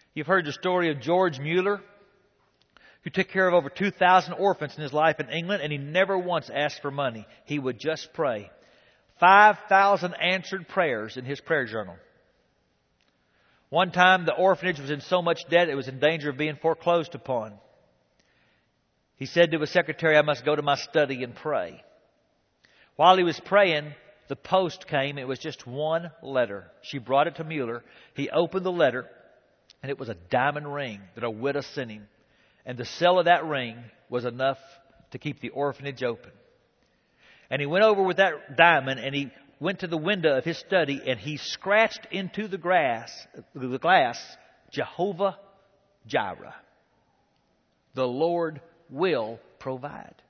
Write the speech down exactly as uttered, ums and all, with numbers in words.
You've heard the story of George Mueller, who took care of over two thousand orphans in his life in England, and he never once asked for money. He would just pray. five thousand answered prayers in his prayer journal. One time the orphanage was in so much debt it was in danger of being foreclosed upon. He said to his secretary, "I must go to my study and pray." While he was praying, the post came. It was just one letter. She brought it to Mueller. He opened the letter, and it was a diamond ring that a widow sent him. And the sale of that ring was enough to keep the orphanage open. And he went over with that diamond, and he went to the window of his study, and he scratched into the grass, the glass, Jehovah Jireh. The Lord will provide.